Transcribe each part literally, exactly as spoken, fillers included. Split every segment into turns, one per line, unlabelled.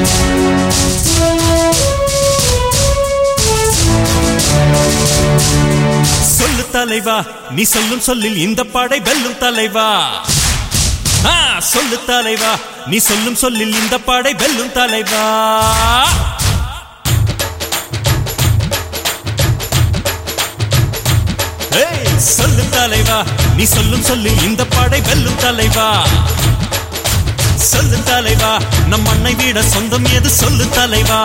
சொல்லு தலைவா, நீ சொல்லும் சொல்லில் இந்த படை வெல்லும் தலைவா. சொல்லு தலைவா, நீ சொல்லும் சொல்லில் இந்த படை வெல்லும் தலைவா. சொல்லு தலைவா, நீ சொல்லும் சொல்லில் இந்த படை வெல்லும் தலைவா. சொல்லு தலைவா, நம் மண்ணை விட சொந்தம் எது சொல்லு தலைவா.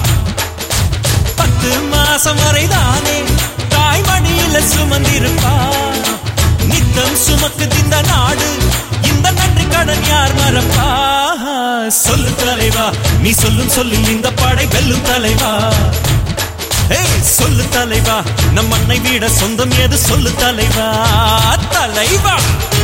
பத்து மாசம் வரைதானே தாய்மடியில சுமந்திருப்பா. நித்தம் சுமக்கு இந்த நாடு, இந்த நன்றி கடன் யார் மறப்பா. சொல்லு தலைவா, நீ சொல்லும் சொல்லில் இந்த படை வெல்லும் தலைவா. சொல்லு தலைவா, நம் மண்ணை விட சொந்தம் எது சொல்லு தலைவா. தலைவா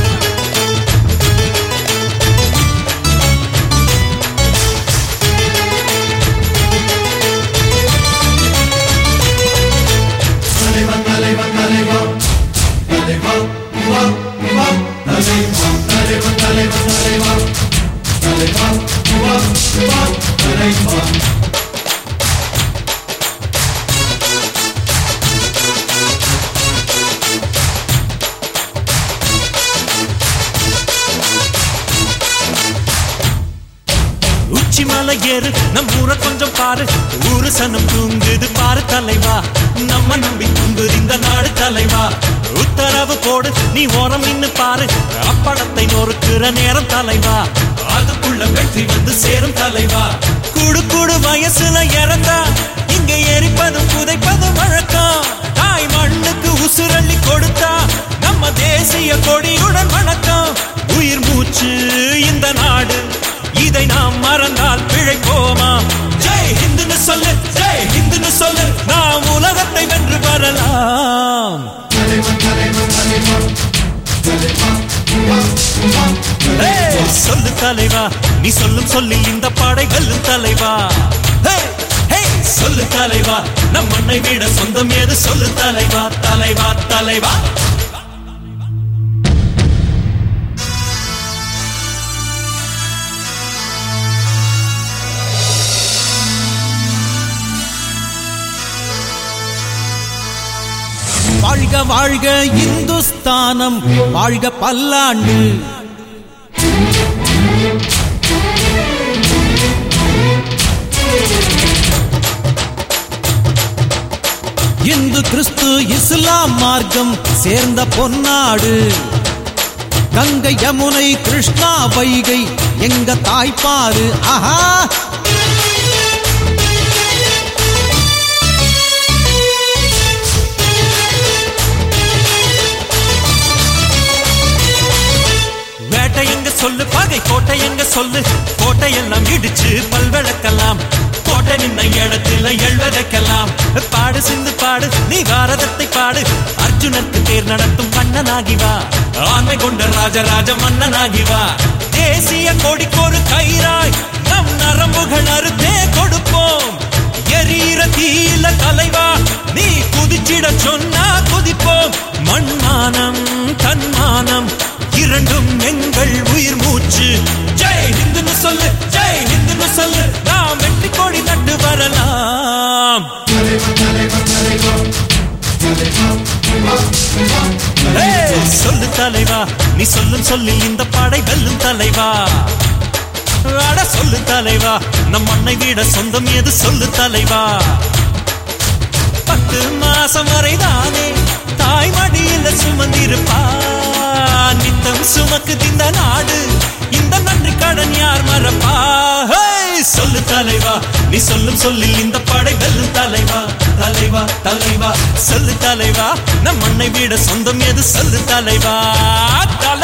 உச்சி மலை ஏறு, நம் ஊரை கொஞ்சம் பாரு. ஊரு சனம் தூங்குது பாரு தலைவா. நம்ம நம்பி தூங்குது இந்த நாடு தலைவா. உத்தரவு போடு, நீ ஓரம் நின்னு பாரு. அப்படத்தை நொறுக்குற நேரம் தலைவா. அதுக்குள்ள வெற்றி வந்து சேரும் தலைவா. கூடு கூடு வயசுல இறந்தா இங்க எரிப்பதும் புதைப்பதும் வழக்கம். தாய் மண்ணுக்கு உசுரள்ளி கொடுத்தா நம்ம தேசிய கொடியுடன் வணக்கம். உயிர் மூச்சு இந்த நாடு, இதை நாம் மறந்தால் பிழைப்போமா? ஜெய் ஹிந்துன்னு சொல்லு, ஜெய் ஹிந்துன்னு சொல்லு, நாம் உலகத்தை வென்று வரலாம். சொல்லு தலைவா, நீ சொல்லும் சொல்லில் இந்த படை வெல்லும் தலைவா. சொல்லு தலைவா, நம் மண்ணை விட சொந்தம் ஏது சொல்லு தலைவா. தலைவா தலைவா
வாழ்க வாழ்க இந்துஸ்தானம், வாழ்க பல்லாண்டு. இந்து கிறிஸ்து இஸ்லாம் மார்க்கம் சேர்ந்த பொன்னாடு. கங்கை யமுனை கிருஷ்ணா வைகை எங்க தாய்ப்பாறு. ஆஹா,
எங்க சொல்லு, பகை கோட்டை எங்க சொல்லு. கோட்டை எல்லாம் இடிச்சு பல்வழக்கலாம். கோட்டை நின்ன இடத்துல எழுவதைக்கலாம். பாடு சிந்து பாடு, நீ பாரதத்தை பாடு. அர்ஜுனனுக்கு தேர் நடத்தும் கண்ணனாகி வா. ஆண்மை கொண்ட ராஜராஜ மன்னனாகி வா. தேசிய கொடிக்கொரு கயிறாய் நம் நரம்புகள் அறுத்தே கொடுப்போம். எரீர தீல தலைவா, நீ குதிச்சிட சொன்னா குதிப்போம். மண்மானம் தன்மானம் இரண்டும் எங்கள் உயிர் மூச்சு. ஜெய் ஹிந்துன்னு சொல்லு, ஜெய் ஹிந்துன்னு சொல்லு, நாம் வெற்றி கொடி நட்டு வரலாம். சொல்லு தலைவா, நீ சொல்லும் சொல்லில் இந்த படை வெல்லும் தலைவா. அட சொல்லு தலைவா, நம் மண்ணை விட சொந்தம் எது சொல்லு தலைவா. பத்து மாசம் வரைதானே தாய் மடியில சுமந்திருப்பா. நித்தம் சுமக்கு இந்த நாடு, இந்த நன்றி கடன் யார் மறப்பா. சொல்லு தலைவா, நீ சொல்லும் சொல்லில் இந்த படை வெல்லும் தலைவா. தலைவா தலைவா சொல்லு தலைவா, நம் மண்ணை விட சொந்தம் எது சொல்லு தலைவா.